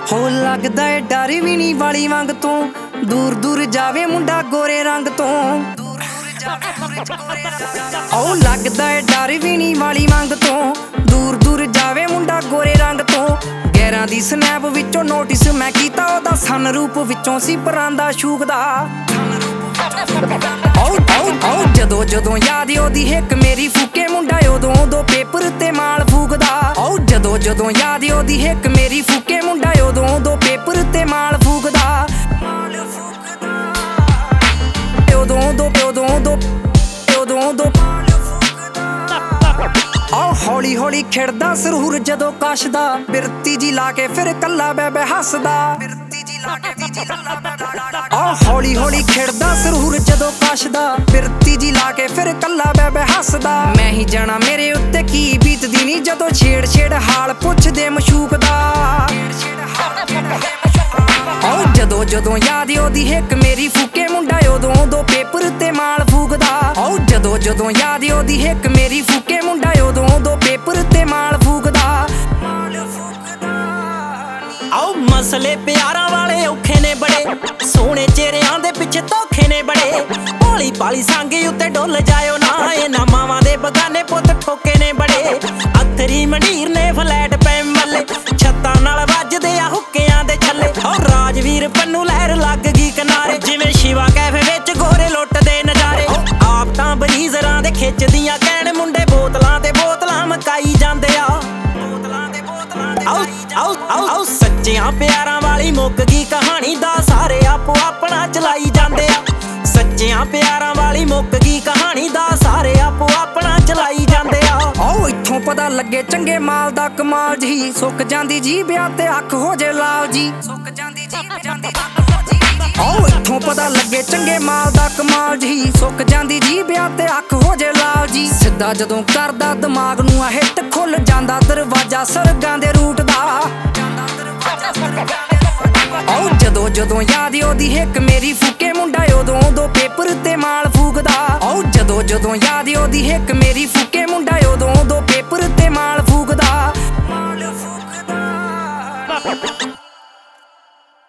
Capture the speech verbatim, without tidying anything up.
ਹੋ ਲੱਗਦਾ ਏ ਡਰ ਵੀ ਨੀ ਵਾਲੀ ਵਾਂਗ ਤੋਂ ਦੂਰ ਦੂਰ ਜਾਵੇ ਮੁੰਡਾ ਗੋਰੇ ਰੰਗ ਤੋਂ ਹੋ ਲੱਗਦਾ ਏ ਡਰ ਵੀ ਨੀ ਵਾਲੀ ਵਾਂਗ ਤੋਂ ਦੂਰ ਦੂਰ ਜਾਵੇ ਮੁੰਡਾ ਗੋਰੇ ਰੰਗ ਤੋਂ ਗੈਰਾਂ ਦੀ ਸਨੈਪ ਵਿੱਚੋਂ ਨੋਟਿਸ ਮੈਂ ਕੀਤਾ ਉਹਦਾ ਸਨ ਰੂਪ ਵਿੱਚੋਂ ਸੀ ਪਰਾਂਦਾ ਸ਼ੂਕਦਾ ਆਉ ਆਉ ਆਉ ਜਦੋਂ ਜਦੋਂ ਯਾਦ ਉਹਦੀ ਹਿੱਕ ਮੇਰੀ ਫੂਕੇ ਮੁੰਡਾ ਉਦੋਂ ਉਦੋਂ ਪੇਪਰ ਤੇ ਮਾਲ ਫੂਕਦਾ ਆਉ ਜਦੋਂ ਜਦੋਂ ਯਾਦ ਉਹਦੀ ਹਿੱਕ ਮੇਰੀ ਫੂਕੇ ਮੁੰਡਾ ਉਦੋਂ ਉਦੋਂ ਪੇਪਰ ਤੇ ਮਾਲ ਫੂਕਦਾ ਉਦੋਂ ਉਦੋਂ ਉਦੋਂ ਉਦੋਂ ਉਦੋਂ ਉਦੋਂ ਆਉ ਹੌਲੀ ਹੌਲੀ ਖਿੜਦਾ ਸਰੂਰ ਜਦੋਂ ਕੱਸ਼ਦਾ ਬਿਰਤੀ ਜੀ ਲਾ ਕੇ ਫਿਰ ਕੱਲਾ ਬੈ ਬੈ ਹੱਸਦਾ ਆਉ ਹੌਲੀ ਹੌਲੀ ਖਿੜਦਾ ਸਰੂਰ ਜਦੋਂ ਕੱਸ਼ਦਾ ਬਿਰਤੀ ਜੀ ਲਾ ਕੇ ਫਿਰ ਕੱਲਾ ਬੈ ਬੈ ਹੱਸਦਾ ਮੈਂ ਹੀ ਜਾਣਾ ਮੇਰੇ ਉੱਤੇ ਕੀ ਬੀਤਦੀ ਨੀ ਜਦੋਂ ਛੇੜ ਛੇੜ ਹਾਲ ਪੁੱਛਦੇ ਮਸ਼ੂਕ ਦਾ ਆਉ ਜਦੋਂ ਜਦੋਂ ਯਾਦ ਉਹਦੀ ਹਿੱਕ ਮੇਰੀ ਫੂਕੇ ਮੁੰਡਾ ਉਦੋਂ ਉਦੋਂ ਪੇਪਰ ਤੇ ਮਾਲ ਫੂਕਦਾ ਆਉ ਜਦੋਂ ਜਦੋਂ ਯਾਦ ਉਹਦੀ ਹਿੱਕ ਮੇਰੀ ਫੂਕੇ ਮੁੰਡਾ ਉਦੋਂ ਉਦੋਂ ਪੇਪਰ ਤੇ ਮਾਲ ਫੂਕਦਾ ਆਉ ਮਸਲੇ ਪਿਆਰਾਂ ਵਾਲੇ ਔਖੇ ਨੇ ਬੜੇ ਸੋਹਣੇ ਚਿਹਰਿਆਂ ਦੇ ਪਿੱਛੇ ਧੋਖੇ ਨੇ ਬੜੇ ਭੋਲੀ ਭਾਲੀ ਸੰਗੀ ਉੱਤੇ ਡੁੱਲ ਜਾਇਓ ਨਾ ਇਹਨਾਂ ਮਾਵਾਂ ਦੇ ਬਗਾਨੇ ਪੁੱਤ ਠੋਕੇ ਨੇ ਬੜੇ ਅੱਥਰੀ ਮੰਡੀਰ ਨੇ ਫਲੈਟ ਪੈ ਮੱਲੇ ਛੱਤਾਂ ਨਾਲ ਵੱਜਦੇ ਆ ਹੁੱਕਿਆਂ ਦੇ ਛੱਲੇ ਓ ਰਾਜਵੀਰ ਪੰਨੂ ਲਹਿਰ ਲੱਗ ਗਈ ਕਿਨਾਰੇ ਜਿਵੇਂ ਸ਼ਿਵਾ ਕੈਫੇ ਵਿੱਚ ਗੋਰੇ ਲੁੱਟਦੇ ਨਜ਼ਾਰੇ ਆਪ ਤਾਂ ਬਰੀਜ਼ਰਾਂ ਦੇ ਖਿੱਚਦੀਆਂ ਕਹਿਣ ਮੁੰਡੇ ਬੋਤਲਾਂ ਤੇ ਬੋਤਲਾਂ ਮਕਾਈ ਜਾਂਦੇ ਆ ਆਉ ਆਉ ਆਉ ਆਉ ਸੱਚਿਆਂ ਪਿਆਰਾਂ ਵਾਲੀ ਮੁੱਕ ਗਈ ਕਹਾਣੀ ਦਾ ਸਾਰੇ ਆਪੋ ਆਪਣਾ ਚਲਾਈ ਜਾਂਦੇ ਆ ਸੱਚਿਆਂ ਪਿਆਰਾਂ ਵਾਲੀ ਮੁੱਕ ਗਈ ਕਹਾਣੀ ਦਾ ਸਾਰੇ ਆਪੋ ਆਪਣਾ ਚਲਾਈ ਜਾਂਦੇ ਆ ਆਉ ਇੱਥੋਂ ਪਤਾ ਲੱਗੇ ਚੰਗੇ ਮਾਲ ਦਾ ਕਮਾਲ ਜੀ ਸੁੱਕ ਜਾਂਦੀ ਜੀ ਵਿਆਹ ਤੇ ਅੱਖ ਹੋ ਜੇ ਲਾਲ ਜੀ ਸੁੱਕ ਜਾਂਦੀ ਜੀ ਜਾਂਦੀ ਆਉ ਇੱਥੋਂ ਪਤਾ ਲੱਗੇ ਚੰਗੇ ਮਾਲ ਦਾ ਕਮਾਲ ਜੀ ਸੁੱਕ ਜਾਂਦੀ ਜੀ ਵਿਆਹ ਤੇ ਅੱਖ ਹੋ ਜੇ ਲਾਲ ਜੀ ਸਿੱਧਾ ਜਦੋਂ ਕਰਦਾ ਦਿਮਾਗ ਨੂੰ ਆ ਹਿੱਟ ਖੁੱਲ ਜਾਂਦਾ ਦਰਵਾਜ਼ਾ ਸਰਗਾਂ ਦੇ ਰੂਟ ਦਾ ਆਉ ਜਦੋਂ ਜਦੋਂ ਯਾਦ ਉਹਦੀ ਹਿੱਕ ਮੇਰੀ ਫੂਕੇ ਮੁੰਡਾ ਉਦੋਂ ਉਦੋਂ ਪੇਪਰ ਤੇ ਮਾਲ ਫੂਕਦਾ ਆਉ ਜਦੋਂ ਜਦੋਂ ਯਾਦ ਉਹਦੀ ਹਿੱਕ ਮੇਰੀ ਫੂਕੇ